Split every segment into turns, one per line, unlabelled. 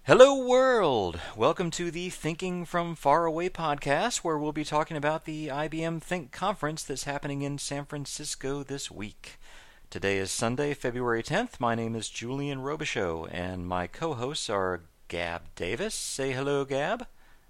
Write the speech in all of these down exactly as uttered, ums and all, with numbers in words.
Hello world! Welcome to the Thinking from Far Away podcast, where we'll be talking about the I B M Think Conference that's happening in San Francisco this week. Today is Sunday, February tenth. My name is Julian Robichaux, and my co-hosts are Gab Davis. Say hello, Gab.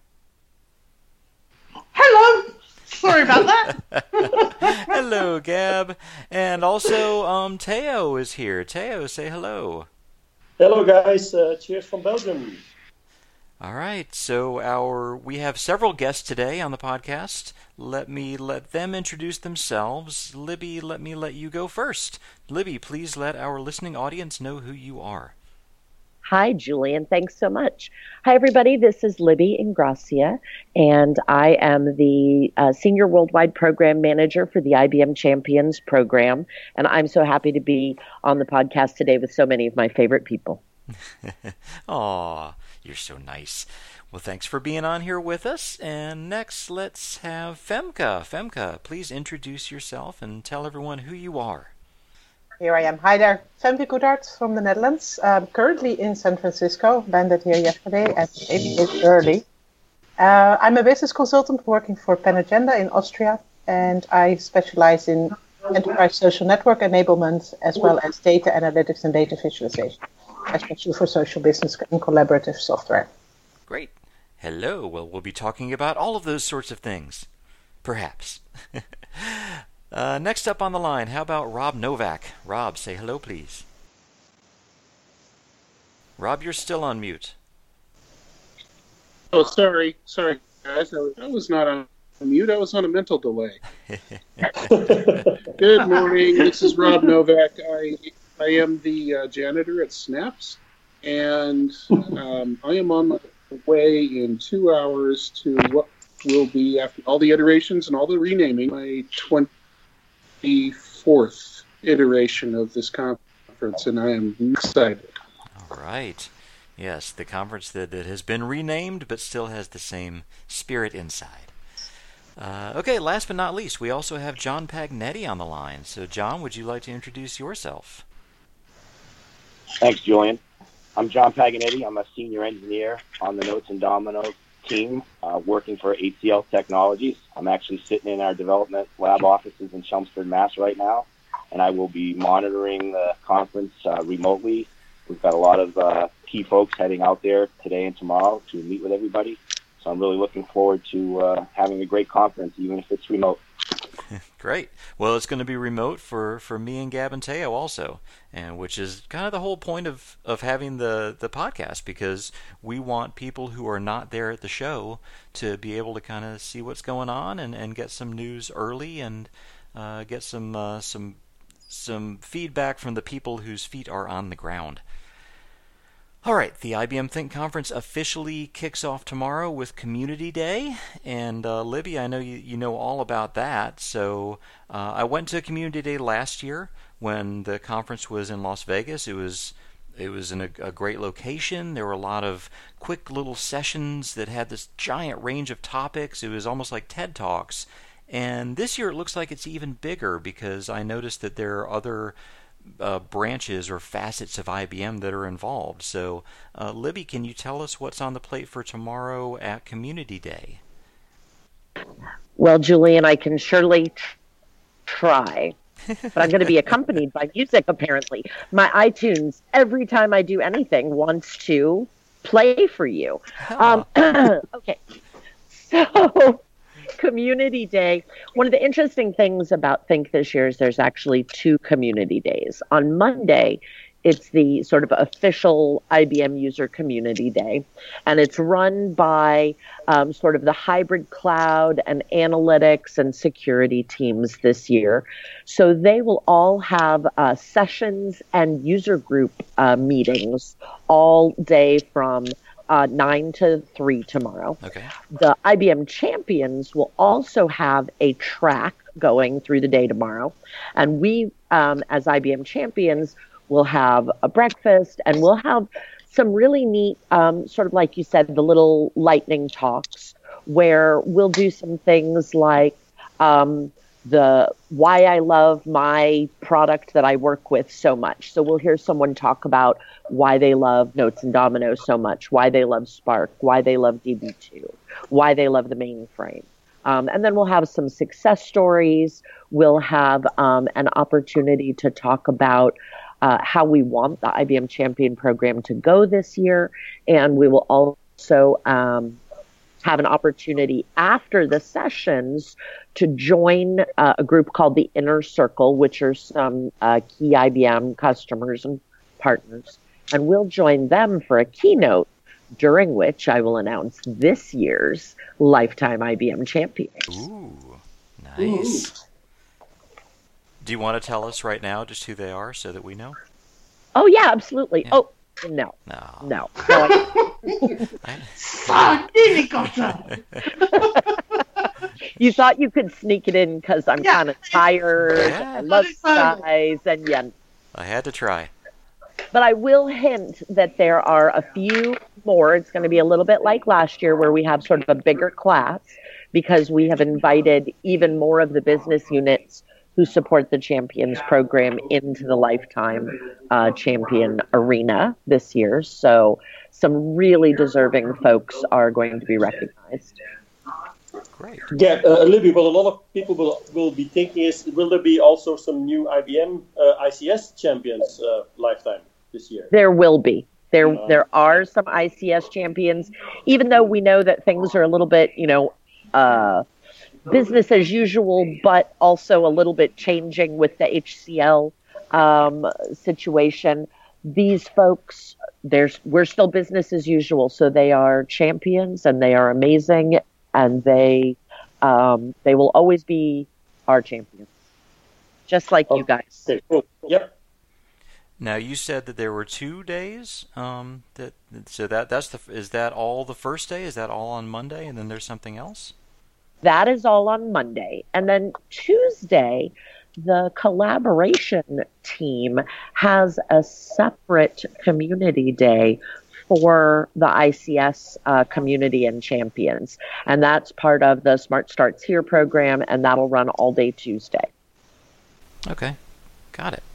Hello! Sorry about that.
Hello, Gab. And also, um, Theo is here. Theo, say hello.
Hello, guys. Uh, cheers from Belgium.
All right. So our we have several guests today on the podcast. Let me let them introduce themselves. Libby, let me let you go first. Libby, please let our listening audience know who you are.
Hi, Julian. Thanks so much. Hi, everybody. This is Libby Ingracia, and I am the uh, Senior Worldwide Program Manager for the I B M Champions program, and I'm so happy to be on the podcast today with so many of my favorite people.
Aw, you're so nice. Well, thanks for being on here with us. And next, let's have Femke. Femke, please introduce yourself and tell everyone who you are.
Here I am. Hi there. Femke Goedart from the Netherlands. I'm currently in San Francisco. Landed here yesterday at eight days early. Uh, I'm a business consultant working for PenAgenda in Austria, and I specialize in enterprise social network enablement as well as data analytics and data visualization, especially for social business and collaborative software.
Great. Hello. Well, we'll be talking about all of those sorts of things. Perhaps. Uh, next up on the line, how about Rob Novak? Rob, say hello, please. Rob, you're still on mute.
Oh, sorry. Sorry, guys. I was not on mute. I was on a mental delay. Good morning. This is Rob Novak. I I am the uh, janitor at Snaps, and um, I am on my way in two hours to what will be, after all the iterations and all the renaming, my twenty-fourth iteration of this conference, and I am excited.
All right. Yes, the conference that, that has been renamed but still has the same spirit inside. Uh, okay, last but not least, we also have John Pagnetti on the line. So, John, would you like to introduce yourself?
Thanks, Julian. I'm John Pagnetti. I'm a senior engineer on the Notes and Dominoes team uh, working for H C L Technologies. I'm actually sitting in our development lab offices in Chelmsford, Mass right now, and I will be monitoring the conference uh, remotely. We've got a lot of uh, key folks heading out there today and tomorrow to meet with everybody, so I'm really looking forward to uh, having a great conference, even if it's remote.
Great. Well, it's going to be remote for, for me and Gab and Theo also, and which is kind of the whole point of, of having the, the podcast, because we want people who are not there at the show to be able to kind of see what's going on and, and get some news early and uh, get some uh, some some feedback from the people whose feet are on the ground. All right, the I B M Think Conference officially kicks off tomorrow with Community Day, and uh, Libby, I know you, you know all about that, so uh, I went to Community Day last year when the conference was in Las Vegas. It was it was in a, a great location. There were a lot of quick little sessions that had this giant range of topics. It was almost like TED Talks, and this year it looks like it's even bigger because I noticed that there are other Uh, branches or facets of I B M that are involved. So, uh, Libby, can you tell us what's on the plate for tomorrow at Community Day?
Well, Julian, I can surely t- try, but I'm going to be accompanied by music, apparently. My iTunes, every time I do anything, wants to play for you.
Oh.
Um, okay, so Community Day. One of the interesting things about Think this year is there's actually two community days. On Monday, it's the sort of official I B M User Community Day, and it's run by um, sort of the hybrid cloud and analytics and security teams this year. So they will all have uh, sessions and user group uh, meetings all day from Uh, nine to three tomorrow.
Okay.
The I B M Champions will also have a track going through the day tomorrow. And we, um, as I B M Champions, will have a breakfast, and we'll have some really neat, um, sort of like you said, the little lightning talks, where we'll do some things like um, the why I love my product that I work with so much. So we'll hear someone talk about why they love Notes and Dominoes so much, why they love Spark, why they love D B two, why they love the mainframe. Um, and then we'll have some success stories. We'll have um, an opportunity to talk about uh, how we want the I B M Champion program to go this year. And we will also um, have an opportunity after the sessions to join uh, a group called the Inner Circle, which are some uh, key I B M customers and partners. And we'll join them for a keynote, during which I will announce this year's Lifetime I B M Champions.
Ooh, nice. Ooh. Do you want to tell us right now just who they are so that we know?
Oh, yeah, absolutely. Yeah. Oh, no.
No.
No. no
I... nearly got her.
You thought you could sneak it in because I'm yeah. kind of tired. Yeah. I love guys, and yeah.
I had to try.
But I will hint that there are a few more. It's going to be a little bit like last year where we have sort of a bigger class because we have invited even more of the business units who support the Champions program into the Lifetime uh, Champion arena this year. So some really deserving folks are going to be recognized.
Great.
Yeah, uh, Libby, what a lot of people will, will be thinking is, will there be also some new I B M uh, I C S champions uh, Lifetime this year?
There will be. There uh, there are some I C S champions, even though we know that things are a little bit, you know, uh, business as usual, but also a little bit changing with the H C L um, situation. These folks, there's we're still business as usual, so they are champions and they are amazing, and they um, they will always be our champions, just like oh, you guys.
Okay, cool. Yep.
Now you said that there were two days. Um, that so that that's the is that all the first day? Is that all on Monday, and then there's something else?
That is all on Monday, and then Tuesday, the collaboration team has a separate community day for the I C S uh, community and champions, and that's part of the Smart Starts Here program, and that'll run all day Tuesday.
Okay, got it.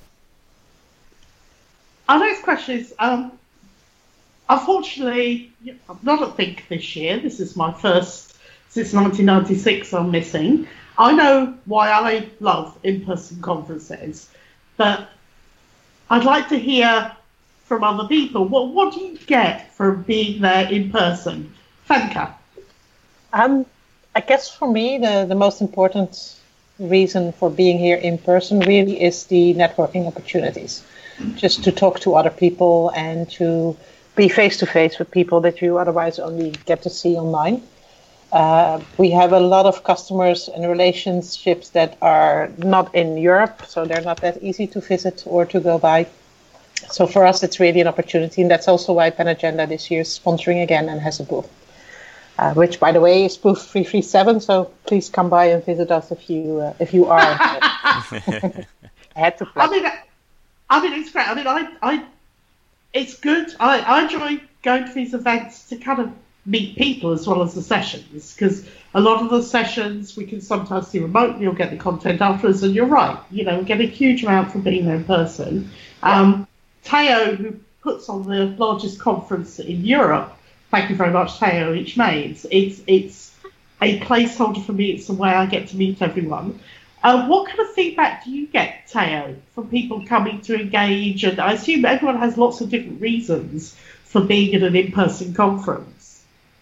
Our next question is, um, unfortunately, I'm not at Think this year. This is my first since nineteen ninety-six I'm missing. I know why I love in-person conferences, but I'd like to hear from other people. What, what do you get from being there in person? Femke?
Um, I guess for me, the, the most important reason for being here in person really is the networking opportunities. Just to talk to other people and to be face-to-face with people that you otherwise only get to see online. Uh, we have a lot of customers and relationships that are not in Europe, so they're not that easy to visit or to go by. So for us, it's really an opportunity, and that's also why Pen Agenda this year is sponsoring again and has a booth, uh, which, by the way, is booth three three seven. So please come by and visit us if you uh, if you are. I had to.
I mean, I mean, it's great. I mean, I, I, it's good. I, I enjoy going to these events to kind of meet people as well as the sessions, because a lot of the sessions we can sometimes do remotely or get the content afterwards, and you're right, you know, we get a huge amount from being there in person. Um, Teo, who puts on the largest conference in Europe, thank you very much, Teo, each May, it's, it's, it's a placeholder for me, it's the way I get to meet everyone. Uh, what kind of feedback do you get, Teo, from people coming to engage? And I assume everyone has lots of different reasons for being at an in-person conference.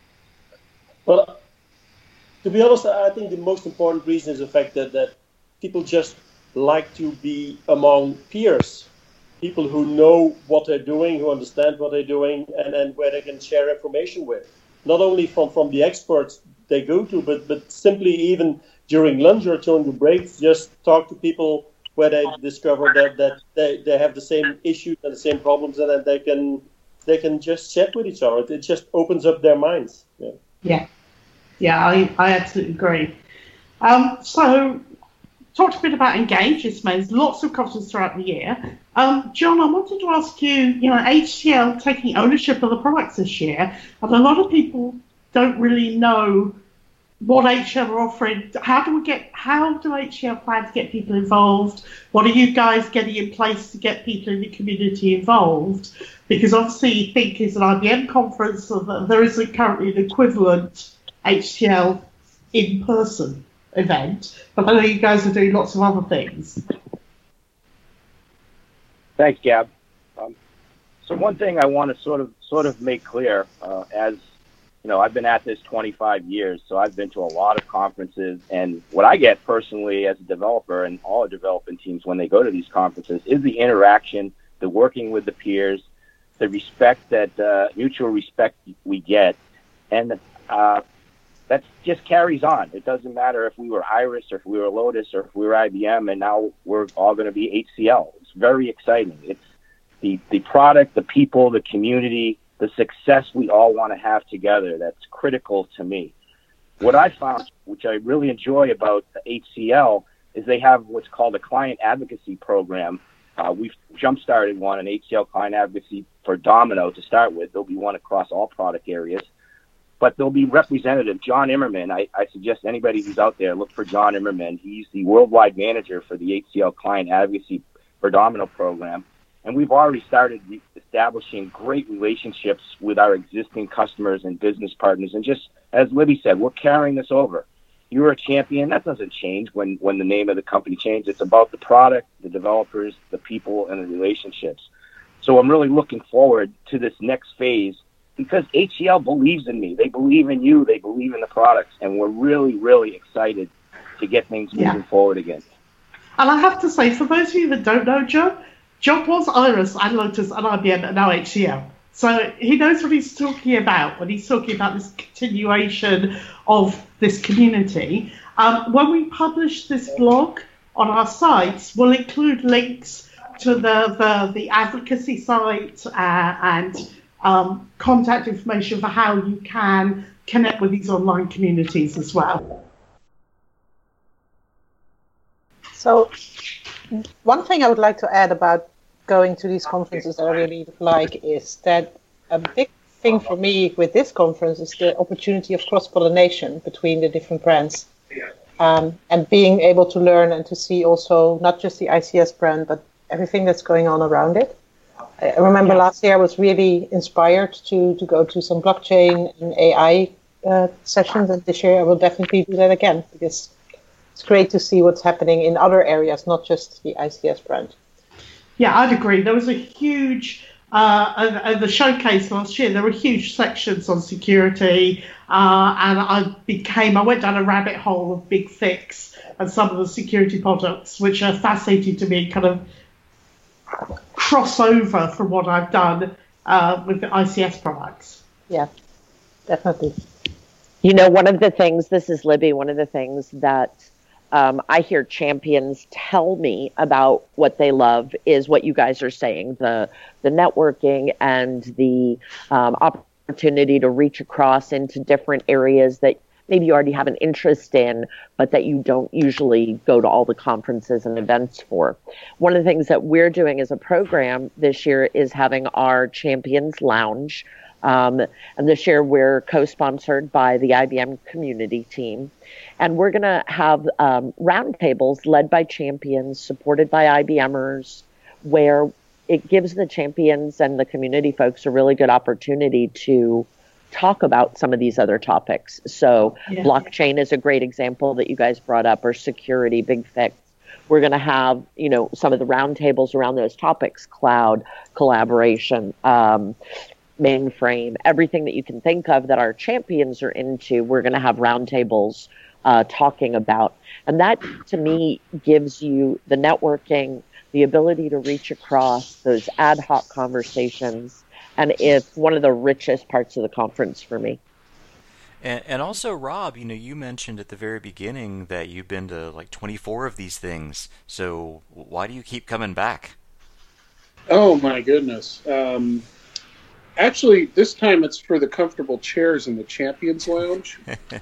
Well, to be honest, I think the most important reason is the fact that, that people just like to be among peers, people who know what they're doing, who understand what they're doing, and, and where they can share information with. Not only from, from the experts they go to, but, but simply even during lunch or during the breaks, just talk to people where they discover that, that they, they have the same issues and the same problems, and that they can they can just chat with each other. It just opens up their minds. Yeah,
yeah, yeah I, I absolutely agree. Um, so, talked a bit about Engage. This means lots of conferences throughout the year. Um, John, I wanted to ask you, you know, H C L taking ownership of the products this year, and a lot of people don't really know what H C L are offering. How do we get? How do H C L plan to get people involved? What are you guys getting in place to get people in the community involved? Because obviously, Think is an I B M conference, so that there isn't currently an equivalent H C L in-person event. But I know you guys are doing lots of other things.
Thanks, Gab. Um, so one thing I want to sort of sort of make clear, uh, as you know, I've been at this twenty-five years, so I've been to a lot of conferences, and what I get personally as a developer and all development teams when they go to these conferences is the interaction, the working with the peers, the respect that uh, mutual respect we get, and uh, that just carries on. It doesn't matter if we were Iris or if we were Lotus or if we were I B M, and now we're all going to be H C L. It's very exciting. It's the the product, the people, the community, the success we all want to have together. That's critical to me. What I found, which I really enjoy about the H C L, is they have what's called a client advocacy program. Uh, we've jump-started one, an H C L client advocacy for Domino to start with. There'll be one across all product areas. But there'll be representative, John Immerman. I, I suggest anybody who's out there, look for John Immerman. He's the worldwide manager for the H C L client advocacy for Domino program. And we've already started establishing great relationships with our existing customers and business partners. And just as Libby said, we're carrying this over. You're a champion. That doesn't change when, when the name of the company changes. It's about the product, the developers, the people, and the relationships. So I'm really looking forward to this next phase because H C L believes in me. They believe in you. They believe in the products. And we're really, really excited to get things moving yeah. forward again.
And I have to say, for those of you that don't know John, John was Iris and Lotus and I B M and now H C L. So he knows what he's talking about when he's talking about this continuation of this community. Um, when we publish this blog on our sites, we'll include links to the, the, the advocacy site uh, and um, contact information for how you can connect with these online communities as well.
So one thing I would like to add about going to these conferences that I really like is that a big thing for me with this conference is the opportunity of cross-pollination between the different brands um, and being able to learn and to see also not just the I C S brand but everything that's going on around it. I remember last year I was really inspired to, to go to some blockchain and A I uh, sessions, and this year I will definitely do that again because it's great to see what's happening in other areas, not just the I C S brand.
Yeah, I'd agree. There was a huge, uh, at the showcase last year, there were huge sections on security, uh, and I became, I went down a rabbit hole of Big Fix and some of the security products, which are fascinating to me, kind of crossover from what I've done uh, with the I C S products.
Yeah, definitely.
You know, one of the things, this is Libby, one of the things that Um, I hear champions tell me about what they love is what you guys are saying, the the networking and the um, opportunity to reach across into different areas that maybe you already have an interest in, but that you don't usually go to all the conferences and events for. One of the things that we're doing as a program this year is having our Champions Lounge. Um, and this year we're co-sponsored by the I B M community team. And we're going to have um, roundtables led by champions, supported by IBMers, where it gives the champions and the community folks a really good opportunity to talk about some of these other topics. So yeah. Blockchain is a great example that you guys brought up, or security, Big Fix. We're going to have, you know, some of the roundtables around those topics, cloud, collaboration, um, mainframe, everything that you can think of that our champions are into, we're going to have roundtables uh, talking about. And that, to me, gives you the networking, the ability to reach across those ad hoc conversations, and it's one of the richest parts of the conference for me.
And, and also, Rob, you know, you mentioned at the very beginning that you've been to like twenty-four of these things. So why do you keep coming back?
Oh, my goodness. Um, Actually, this time it's for the comfortable chairs in the Champions Lounge.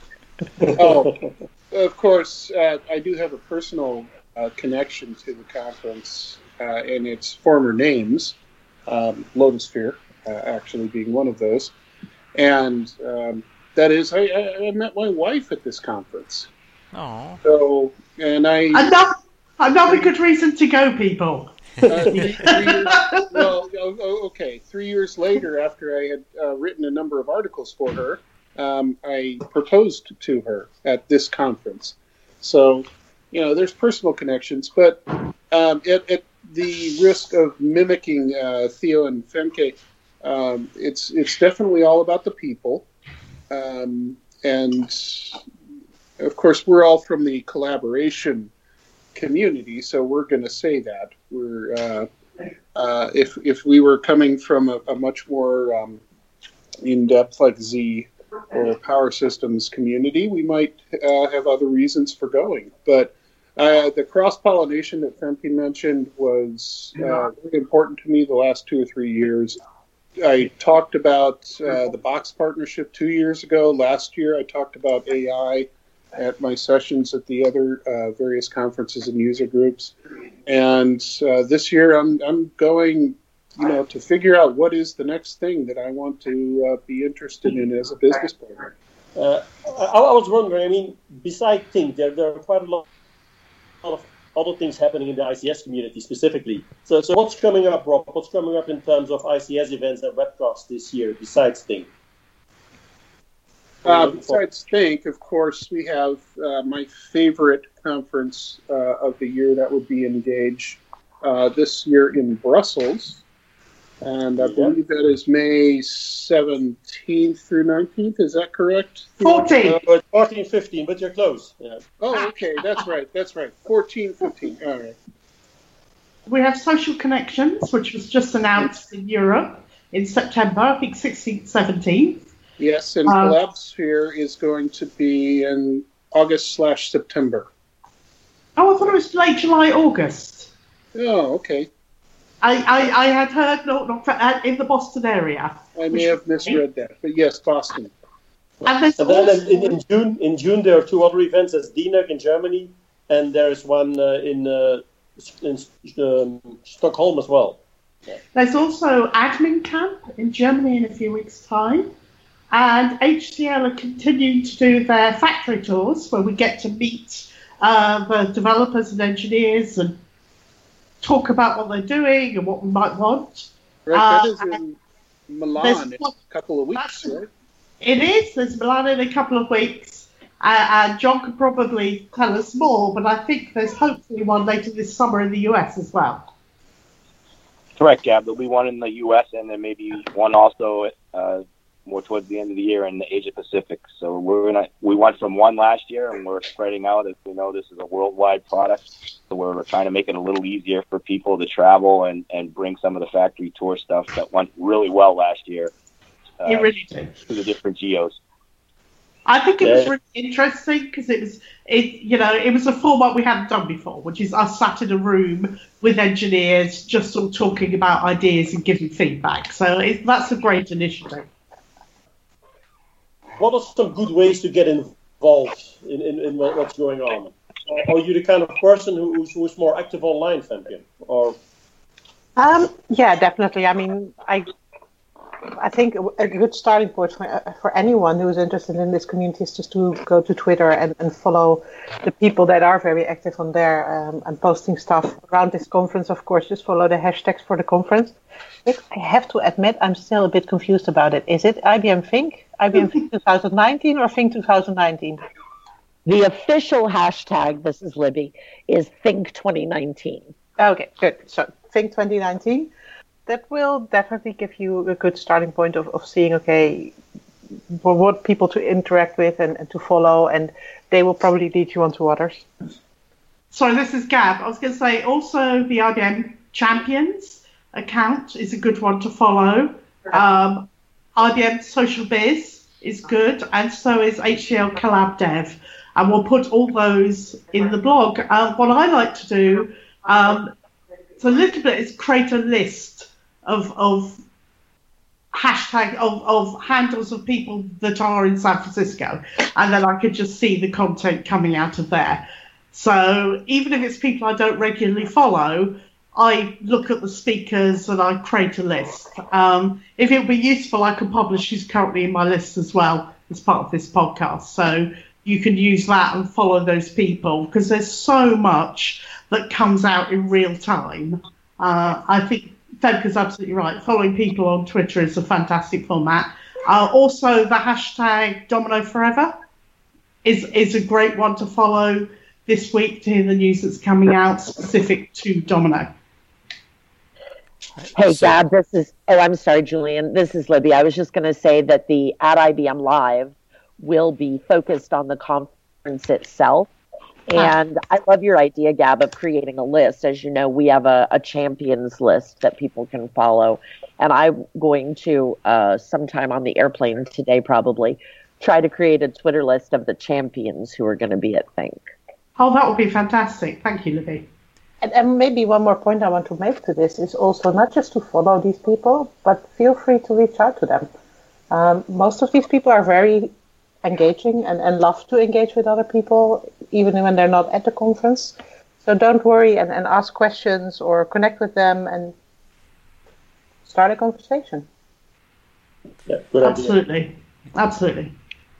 Oh, of course, uh, I do have a personal uh, connection to the conference uh, and its former names, um, Lotusphere uh, actually being one of those. And um, that is, I, I, I met my wife at this conference.
Oh.
So, and I...
Another, another good reason to go, people.
Uh, three, three years, well, okay. Three years later, after I had uh, written a number of articles for her, um, I proposed to her at this conference. So, you know, there's personal connections, but um, at, at the risk of mimicking uh, Theo and Femke, um, it's it's definitely all about the people, um, and of course, we're all from the collaboration community, so we're going to say that we're uh, uh, if if we were coming from a, a much more um, in-depth like Z or Power Systems community, we might uh, have other reasons for going. But uh, the cross-pollination that Femke mentioned was uh, very important to me the last two or three years. I talked about uh, the Box partnership two years ago. Last year, I talked about A I at my sessions at the other uh, various conferences and user groups. And uh, this year I'm I'm going, you know, to figure out what is the next thing that I want to uh, be interested in as a business partner.
Uh, I, I was wondering, I mean, besides Think, there, there are quite a lot, lot of other things happening in the I C S community specifically. So, so what's coming up, Rob? What's coming up in terms of I C S events and webcasts this year besides Think?
Uh, besides Think, of course, we have uh, my favorite conference uh, of the year. That would be Engage uh, this year in Brussels. And I believe that is May seventeenth through nineteenth. Is that correct?
fourteen.
Uh, fourteen, fifteen, but you're close. Yeah.
Oh, okay. That's right. That's right. fourteen, fifteen. All right.
We have Social Connections, which was just announced in Europe in September, I think sixteenth, seventeenth.
Yes, and
Uh,
CollabSphere is going to be in August slash September.
Oh, I thought it was late July, August.
Oh, okay.
I, I, I had heard not, not uh, in the Boston area.
I may have misread that, but yes, Boston.
And there's
And then
also,
in, in June, in June there are two other events. There's D N U G in Germany, and there's one uh, in uh, in um, Stockholm as well.
there's also Admin Camp in Germany in a few weeks' time. And H C L are continuing to do their factory tours where we get to meet uh, the developers and engineers and talk about what they're doing and what we might want.
Right,
Uh,
that is in Milan
there's
in
one-
a couple of weeks,
That's-
right?
It is. There's Milan in a couple of weeks. Uh, and John could probably tell us more, but I think there's hopefully one later this summer in the U S as well.
Correct, Gab. There'll be one in the U S and then maybe one also uh, more towards the end of the year in the Asia Pacific. So we're gonna we went from one last year and we're spreading out. As we know, this is a worldwide product, so we're trying to make it a little easier for people to travel and, and bring some of the factory tour stuff that went really well last year uh,
It really did.
to the different geos.
I think it was
Yeah.
really interesting because it was, it you know, it was a format we hadn't done before, which is us sat in a room with engineers just all talking about ideas and giving feedback. So it, that's a great initiative.
What are some good ways to get involved in, in, in what- what's going on? Are you the kind of person who's, who's more active online, Femke? Or
Um, yeah, definitely. I mean, I I think a good starting point for, uh, for anyone who is interested in this community is just to go to Twitter and, and follow the people that are very active on there um, and posting stuff around this conference. Of course, just follow the hashtags for the conference. But I have to admit, I'm still a bit confused about it. Is it I B M Think? I B M Think twenty nineteen or Think twenty nineteen?
The official hashtag, this is Libby, is Think twenty nineteen.
Okay, good. So Think twenty nineteen. That will definitely give you a good starting point of, of seeing, okay, well, what people to interact with and, and to follow, and they will probably lead you on to others.
Sorry, this is Gab. I was going to say also the I B M Champions account is a good one to follow. Um, I B M Social Biz is good, and so is H C L Collab Dev. And we'll put all those in the blog. Uh, what I like to do, um, it's a little bit, is create a list of of hashtag of, of handles of people that are in San Francisco, and then I could just see the content coming out of there. So even if it's people I don't regularly follow, I look at the speakers and I create a list. Um, if it would be useful, I could publish who's currently in my list as well as part of this podcast. So you can use that and follow those people, because there's so much that comes out in real time. Uh, I think Femke's absolutely right. Following people on Twitter is a fantastic format. Uh, also, the hashtag Domino Forever is, is a great one to follow this week to hear the news that's coming out specific to Domino.
Hey,
So-
Gab, this is, oh, I'm sorry, Julian. This is Libby. I was just going to say that the at I B M Live will be focused on the conference itself. And I love your idea, Gab, of creating a list. As you know, we have a, a champions list that people can follow. And I'm going to, uh, sometime on the airplane today probably, try to create a Twitter list of the champions who are going to be at Think.
Oh, that would be fantastic. Thank you, Libby.
And, and maybe one more point I want to make to this is also not just to follow these people, but feel free to reach out to them. Um, most of these people are very engaging and, and love to engage with other people, even when they're not at the conference. So don't worry and, and ask questions or connect with them and start a conversation.
Yeah, good idea.
Absolutely. Absolutely.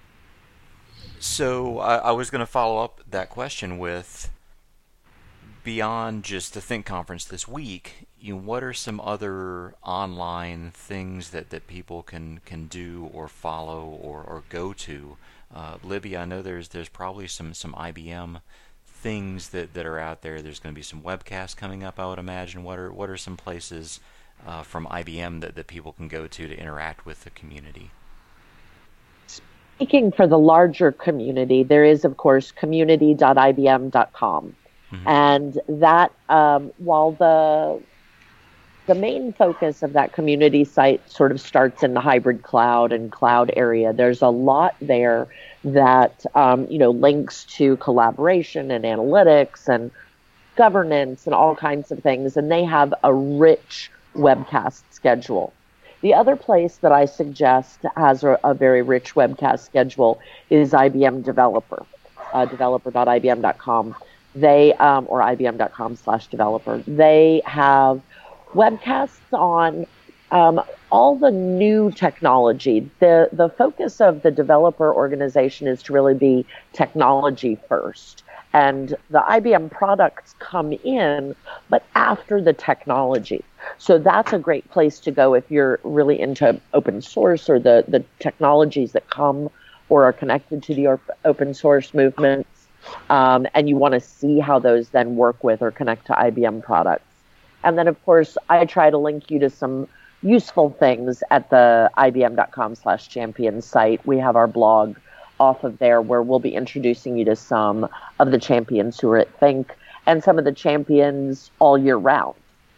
So I, I was going to follow up that question with, beyond just the Think conference this week, you know, what are some other online things that, that people can, can do or follow or, or go to? Uh, Libby, I know there's there's probably some, some I B M things that, that are out there. There's going to be some webcasts coming up, I would imagine. What are what are some places uh, from I B M that, that people can go to to interact with the community?
Speaking for the larger community, there is, of course, community dot I B M dot com. Mm-hmm. And that, um, while the the main focus of that community site sort of starts in the hybrid cloud and cloud area, there's a lot there that, um, you know, links to collaboration and analytics and governance and all kinds of things. And they have a rich webcast schedule. The other place that I suggest has a, a very rich webcast schedule is I B M Developer, uh, developer dot I B M dot com. They, um, or I B M dot com slash developer. They have webcasts on um, all the new technology. The, the focus of the developer organization is to really be technology first. And the I B M products come in, but after the technology. So that's a great place to go if you're really into open source or the, the technologies that come or are connected to the open source movements, um, and you want to see how those then work with or connect to I B M products. And then, of course, I try to link you to some useful things at the I B M dot com slash champions site. We have our blog off of there where we'll be introducing you to some of the champions who are at Think and some of the champions all year round.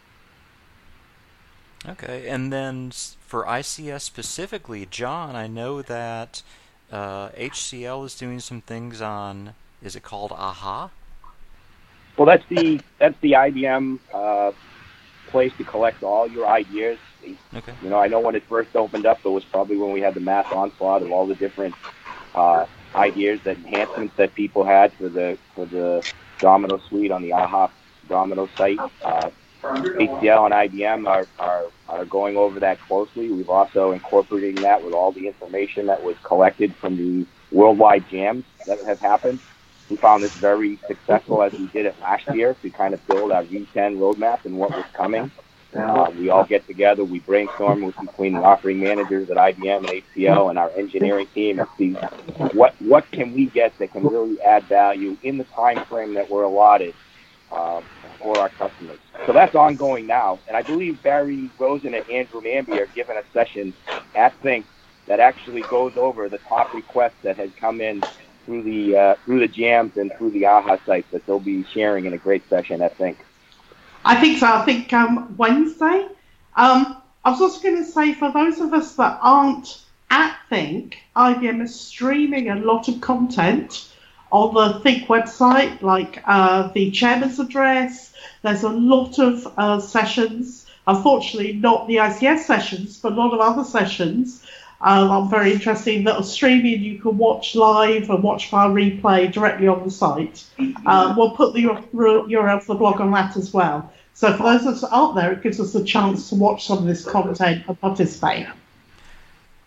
Okay, and then for I C S specifically, John, I know that uh, H C L is doing some things on, is it called AHA?
Well, that's the that's the I B M uh, place to collect all your ideas.
Okay.
You know, I know when it first opened up, it was probably when we had the mass onslaught of all the different uh, ideas, that enhancements that people had for the for the Domino suite on the AHA Domino site. Uh, H C L and I B M are, are, are going over that closely. We've also incorporating that with all the information that was collected from the worldwide jams that have happened. We found this very successful as we did it last year to kind of build our V ten roadmap and what was coming. Uh, we all get together, we brainstorm with, between the offering managers at I B M and H C L and our engineering team and see what what can we get that can really add value in the time frame that we're allotted uh, for our customers. So that's ongoing now. And I believe Barry Rosen and Andrew Namby are giving a session at Think that actually goes over the top requests that has come in through the uh, through the jams and through the AHA sites that they'll be sharing in a great session at Think.
I think so. I think um, Wednesday. Um, I was also going to say, for those of us that aren't at Think, I B M is streaming a lot of content on the Think website, like uh, the chairman's address. There's a lot of uh, sessions. Unfortunately, not the I C S sessions, but a lot of other sessions. Um, I'm very interested that are streaming. You can watch live and watch via replay directly on the site. Um, we'll put the U R L for the blog on that as well. So for those of us out there, it gives us a chance to watch some of this content and participate.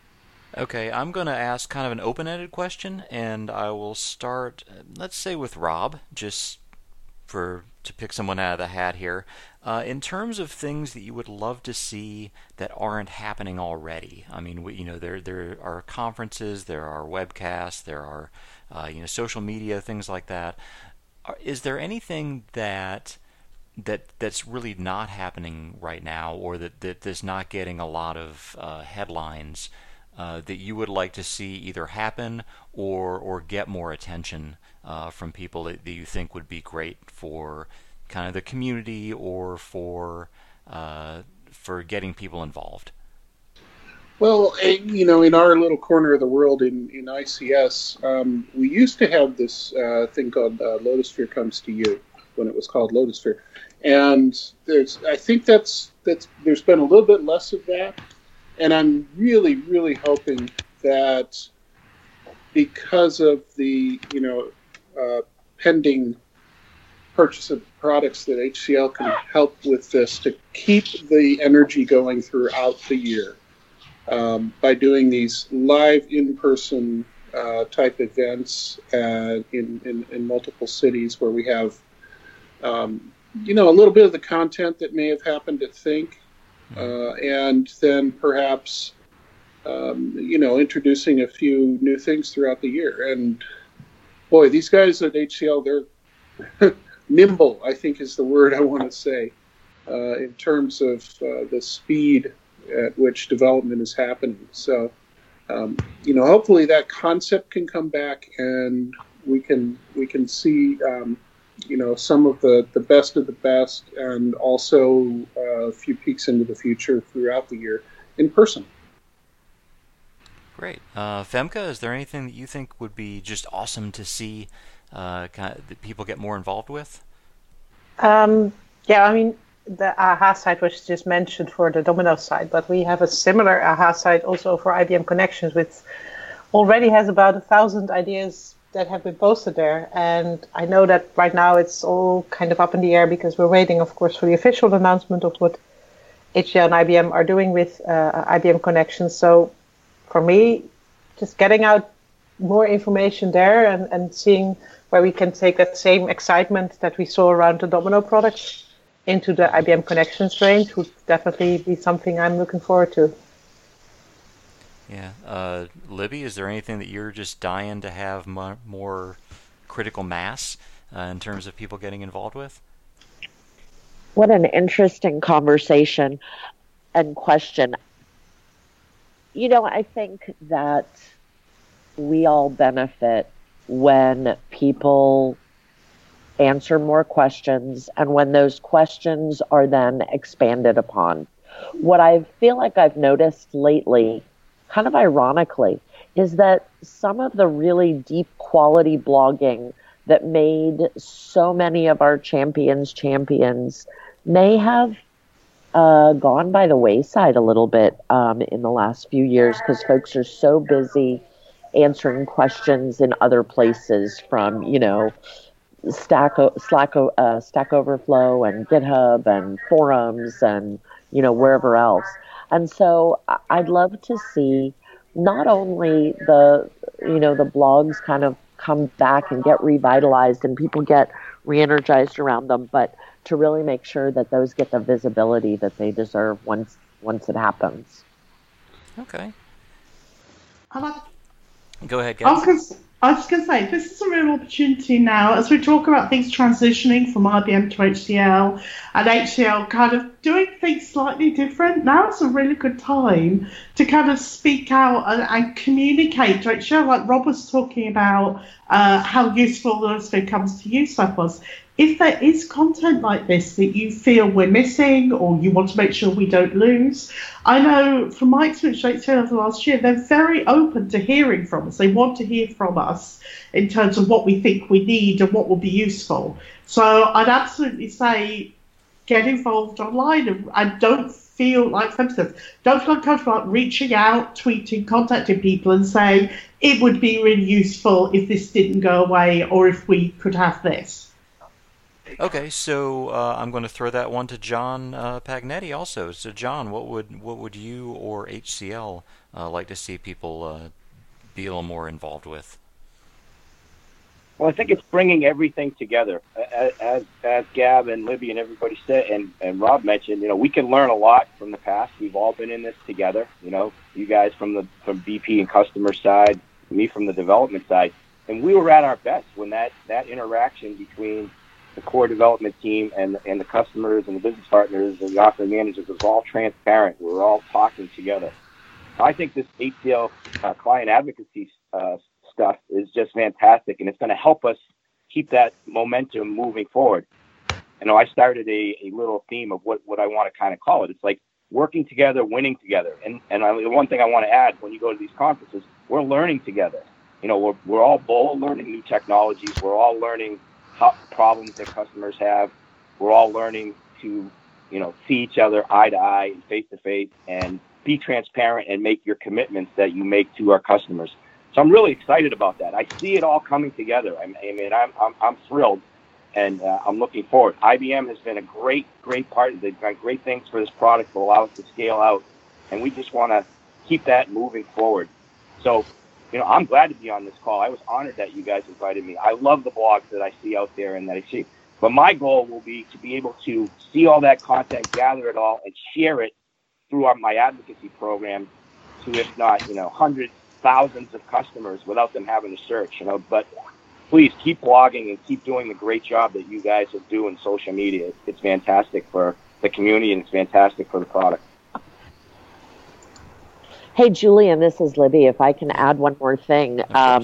Okay, I'm going to ask kind of an open-ended question, and I will start, let's say, with Rob, just for to pick someone out of the hat here. Uh, in terms of things that you would love to see that aren't happening already, I mean, we, you know, there there are conferences, there are webcasts, there are uh, you know social media, things like that. Are, is there anything that that that's really not happening right now, or that that is not getting a lot of uh, headlines? Uh, that you would like to see either happen or or get more attention uh, from people that, that you think would be great for kind of the community or for uh, for getting people involved?
Well, eh, you know, in our little corner of the world in, in I C S, um, we used to have this uh, thing called uh, Lotusphere Comes to You, when it was called Lotusphere. And there's, I think that's that's there's been a little bit less of that. And I'm really, really hoping that because of the, you know, uh, pending purchase of products that H C L can help with this to keep the energy going throughout the year um, by doing these live in-person uh, type events uh, in, in, in multiple cities where we have, um, you know, a little bit of the content that may have happened at Think. Uh, and then perhaps, um, you know, introducing a few new things throughout the year. And boy, these guys at H C L, they're nimble, I think is the word I want to say, uh, in terms of uh, the speed at which development is happening. So, um, you know, hopefully that concept can come back and we can we can see. Um, you know, some of the, the best of the best, and also uh, a few peeks into the future throughout the year in person.
Great. Uh, Femke, is there anything that you think would be just awesome to see uh, kind of, that people get more involved with?
Um, yeah, I mean, the A H A site was just mentioned for the Domino site, but we have a similar A H A site also for I B M Connections, which already has about a thousand ideas that have been posted there. And I know that right now it's all kind of up in the air because we're waiting, of course, for the official announcement of what H C L and I B M are doing with uh, I B M Connections. So for me, just getting out more information there and, and seeing where we can take that same excitement that we saw around the Domino products into the I B M Connections range would definitely be something I'm looking forward to.
Yeah. Uh, Libby, is there anything that you're just dying to have mo- more critical mass uh, in terms of people getting involved with?
What an interesting conversation and question. You know, I think that we all benefit when people answer more questions and when those questions are then expanded upon. What I feel like I've noticed lately, kind of ironically, is that some of the really deep quality blogging that made so many of our champions champions may have uh, gone by the wayside a little bit um, in the last few years because folks are so busy answering questions in other places from, you know, Stack, Slack, uh, Stack Overflow and GitHub and forums and, you know, wherever else. And so I'd love to see not only the, you know, the blogs kind of come back and get revitalized and people get re-energized around them, but to really make sure that those get the visibility that they deserve once once it happens.
Okay.
I like
Go ahead,
I was
guys.
going to, I was going to say, this is a real opportunity now as we talk about things transitioning from I B M to H C L and H C L kind of doing things slightly different. Now is a really good time to kind of speak out and, and communicate to H C L. Like Rob was talking about uh, how useful the Lotusphere Comes to You stuff was. If there is content like this that you feel we're missing or you want to make sure we don't lose, I know from my experience with H C L over the last year, they're very open to hearing from us. They want to hear from us in terms of what we think we need and what will be useful. So I'd absolutely say get involved online and, and don't feel like, for instance, don't feel uncomfortable about reaching out, tweeting, contacting people and saying it would be really useful if this didn't go away or if we could have this.
Okay, so uh, I'm going to throw that one to John uh, Pagnetti also. So, John, what would what would you or H C L uh, like to see people uh, be a little more involved with?
Well, I think it's bringing everything together. As, as Gab and Libby and everybody said, and, and Rob mentioned, you know, we can learn a lot from the past. We've all been in this together. You know, you guys from the from B P and customer side, me from the development side, and we were at our best when that, that interaction between the core development team and and the customers and the business partners and the offering managers was all transparent. We were all talking together. I think this H C L uh, client advocacy uh, stuff is just fantastic, and it's going to help us keep that momentum moving forward. You know, I started a, a little theme of what, what I want to kind of call it. It's like working together, winning together. And and I, the one thing I want to add, when you go to these conferences, we're learning together. You know, we're, we're all, all learning new technologies. We're all learning how, problems that customers have. We're all learning to, you know, see each other eye to eye and face to face and be transparent and make your commitments that you make to our customers. So I'm really excited about that. I see it all coming together. I mean, I'm I'm, I'm thrilled, and uh, I'm looking forward. I B M has been a great, great part. They've done great things for this product to allow us to scale out, and we just want to keep that moving forward. So, you know, I'm glad to be on this call. I was honored that you guys invited me. I love the blogs that I see out there and that I see. But my goal will be to be able to see all that content, gather it all, and share it through our, my advocacy program to, if not, you know, hundreds, thousands of customers without them having to search, you know. But please keep blogging and keep doing the great job that you guys are doing social media. It's fantastic for the community and it's fantastic for the product.
Hey, Julian, this is Libby. If I can add one more thing. Um,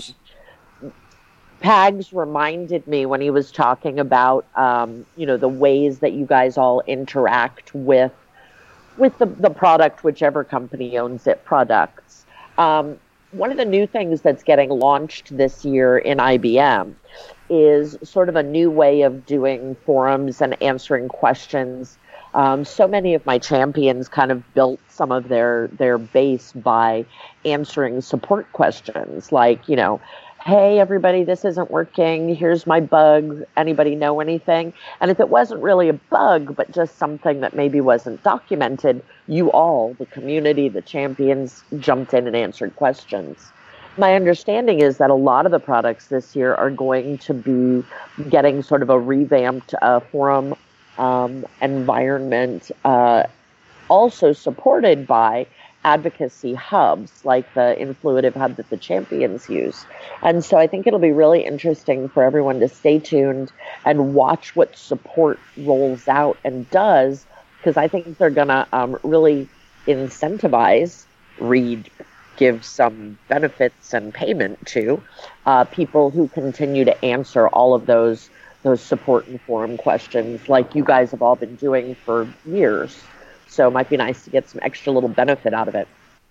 Pags reminded me when he was talking about, um, you know, the ways that you guys all interact with with the, the product, whichever company owns it, products. Um, one of the new things that's getting launched this year in I B M is sort of a new way of doing forums and answering questions. Um, so many of my champions kind of built some of their, their base by answering support questions like, you know, hey, everybody, this isn't working. Here's my bug. Anybody know anything? And if it wasn't really a bug, but just something that maybe wasn't documented, you all, the community, the champions, jumped in and answered questions. My understanding is that a lot of the products this year are going to be getting sort of a revamped uh, forum um, environment, uh, also supported by advocacy hubs like the Influitive Hub that the champions use. And so I think it'll be really interesting for everyone to stay tuned and watch what support rolls out and does, because I think they're going to um, really incentivize, read, give some benefits and payment to uh, people who continue to answer all of those those support and forum questions like you guys have all been doing for years. So it might be nice to get some extra little benefit out of it.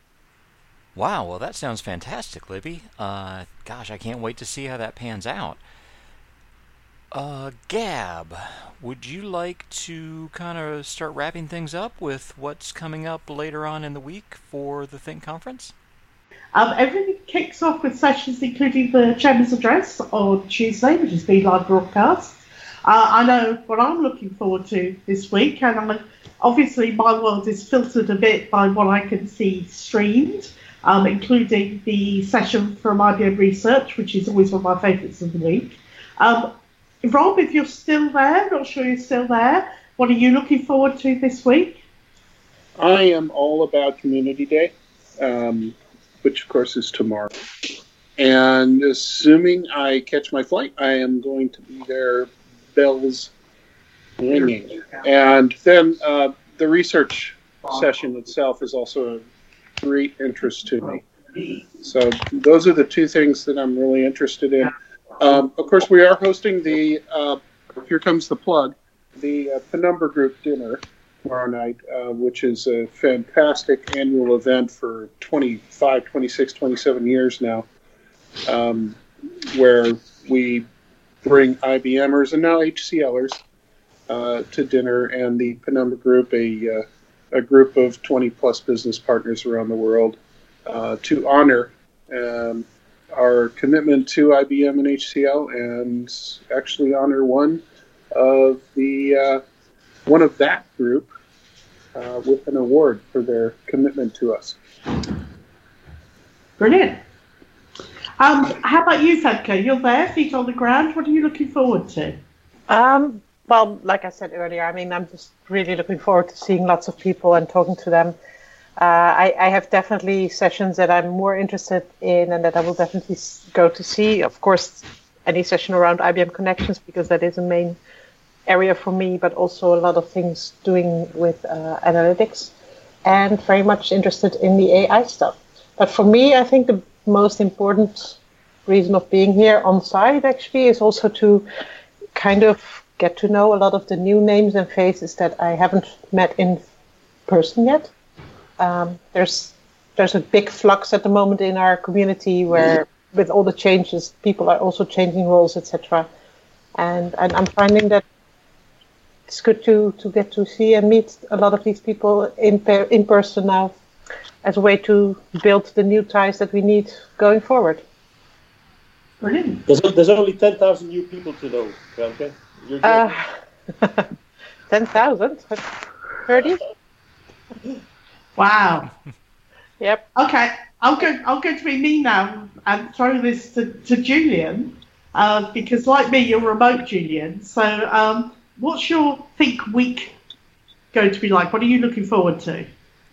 Wow, well, that sounds fantastic, Libby. Uh, gosh, I can't wait to see how that pans out. Uh, Gab, would you like to kind of start wrapping things up with what's coming up later on in the week for the Think Conference?
Um, everything kicks off with sessions including the Chairman's Address on Tuesday, which is being live broadcast. Uh, I know what I'm looking forward to this week, and I'm, obviously my world is filtered a bit by what I can see streamed, um, including the session from I B M Research, which is always one of my favourites of the week. Um, Rob, if you're still there, not sure you're still there, what are you looking forward to this week?
I am all about Community Day, um, which of course is tomorrow. And assuming I catch my flight, I am going to be there, bells ringing. And then uh, the research session itself is also of great interest to me. So those are the two things that I'm really interested in. Um, of course, we are hosting the, uh, here comes the plug, the uh, Penumbra Group dinner tomorrow night, uh, which is a fantastic annual event for twenty-five, twenty-six, twenty-seven years now, um, where we bring IBMers and now HCLers uh, to dinner, and the Penumbra Group, a, uh, a group of twenty plus business partners around the world, uh, to honor um, our commitment to I B M and H C L, and actually honor one of the uh, one of that group uh, with an award for their commitment to us.
Brilliant. Um, how about you, Fedka? You're there, feet on the ground. What are you looking forward to?
Um, well, like I said earlier, I mean, I'm just really looking forward to seeing lots of people and talking to them. Uh, I, I have definitely sessions that I'm more interested in and that I will definitely go to see. Of course, any session around I B M Connections, because that is a main area for me, but also a lot of things doing with uh, analytics, and very much interested in the A I stuff. But for me, I think the most important reason of being here on site actually is also to kind of get to know a lot of the new names and faces that I haven't met in person yet. Um, there's there's a big flux at the moment in our community where with all the changes, people are also changing roles, et cetera. And, and I'm finding that it's good to, to get to see and meet a lot of these people in per, in person now, as a way to build the new ties that we need going forward.
Brilliant.
There's, there's only ten thousand new people to know, Femke. You're
Uh, ten thousand? thirty?
Wow.
Yep.
Okay, I'm going. I'm going to be me now and throw this to, to Julian, uh, because like me, you're remote, Julian. So, um, what's your Think Week going to be like? What are you looking forward to?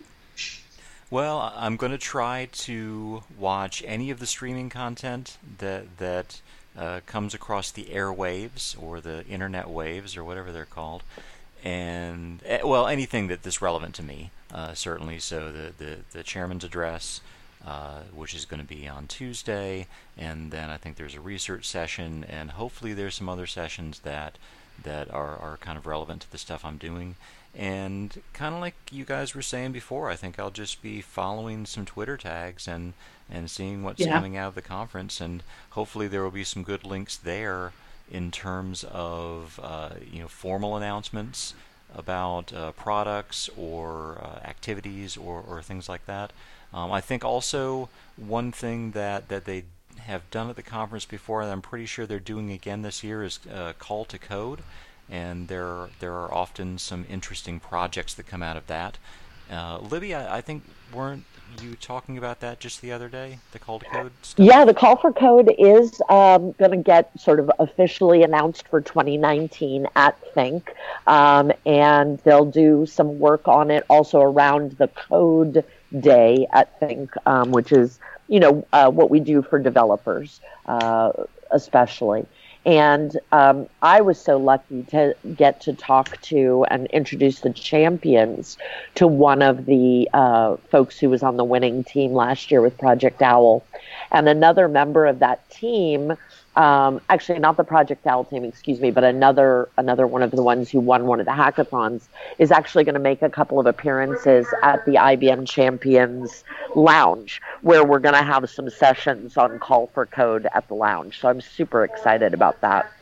Well, I'm going to try to watch any of the streaming content that that uh, comes across the airwaves or the internet waves or whatever they're called, and eh, well, anything that is relevant to me, uh, certainly. So the the, the chairman's address, uh, which is going to be on Tuesday, and then I think there's a research session, and hopefully there's some other sessions that that are are kind of relevant to the stuff I'm doing. And kind of like you guys were saying before, I think I'll just be following some Twitter tags and, and seeing what's
Yeah.
coming out of the conference, and hopefully there will be some good links there in terms of uh, you know formal announcements about uh, products or uh, activities or, or things like that. Um, I think also one thing that, that they have done at the conference before, and I'm pretty sure they're doing again this year, is uh, Call to Code. And there there are often some interesting projects that come out of that. Uh, Libby, I, I think, weren't you talking about that just the other day, the Call to Code stuff?
Yeah, the Call for Code is um, going to get sort of officially announced for twenty nineteen at Think, um, and they'll do some work on it also around the Code Day at Think, um, which is, you know, uh, what we do for developers, uh, especially. And um, I was so lucky to get to talk to and introduce the champions to one of the uh, folks who was on the winning team last year with Project Owl. And another member of that team, um, actually not the Project Owl team, excuse me, but another another one of the ones who won one of the hackathons, is actually going to make a couple of appearances at the I B M Champions Lounge, where we're going to have some sessions on Call for Code at the lounge. So I'm super excited about that.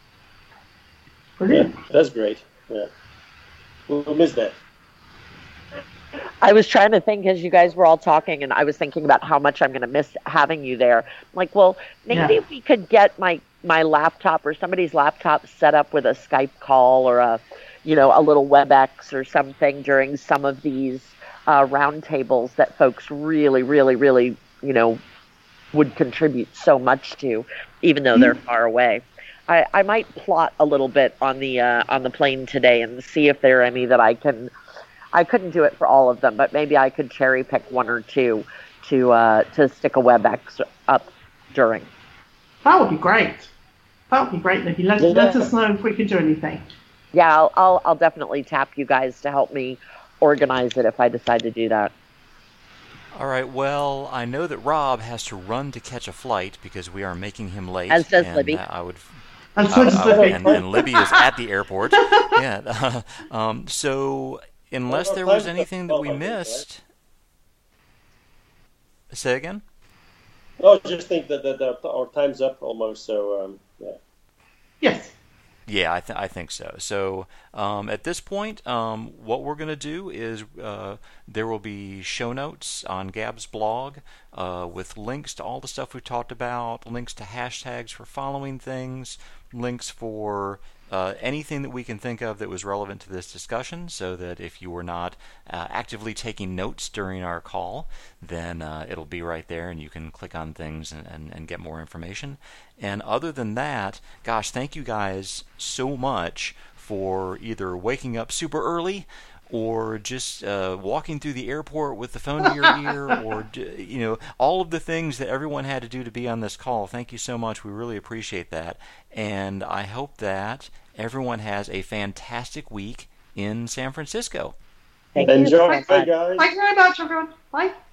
Yeah, that's great. Yeah, we'll miss that.
I was trying to think as you guys were all talking, and I was thinking about how much I'm going to miss having you there. I'm like, well, maybe
Yeah.
if we could get my, my laptop or somebody's laptop set up with a Skype call or a, you know, a little WebEx or something during some of these uh, roundtables that folks really, really, really, you know, would contribute so much to, even though they're far away. I, I might plot a little bit on the uh, on the plane today and see if there are any that I can. I couldn't do it for all of them, but maybe I could cherry pick one or two to uh, to stick a WebEx up during.
That would be great. That would be great, Libby. Let,
Yeah.
let us know if we can do anything.
Yeah, I'll, I'll I'll definitely tap you guys to help me organize it if I decide to do that.
All right, well, I know that Rob has to run to catch a flight because we are making him late.
As does
and,
Libby.
uh, I would,
And so
uh,
does
uh,
Libby.
and, and Libby is at the airport. Yeah. Um, so, unless there was anything that we missed, say again.
No, I just think that, that, that our time's up almost. So um, yeah.
Yes.
Yeah, I, th- I think so. So um, at this point, um, what we're going to do is uh, there will be show notes on Gab's blog uh, with links to all the stuff we've talked about, links to hashtags for following things, links for uh, anything that we can think of that was relevant to this discussion, so that if you were not uh, actively taking notes during our call, then uh, it'll be right there and you can click on things and, and, and get more information. And other than that, gosh, thank you guys so much for either waking up super early or just uh, walking through the airport with the phone to your ear, or, you know, all of the things that everyone had to do to be on this call. Thank you so much. We really appreciate that. And I hope that everyone has a fantastic week in San Francisco.
Thank
Enjoy.
you.
Bye, guys.
Thank you very much, everyone. Bye.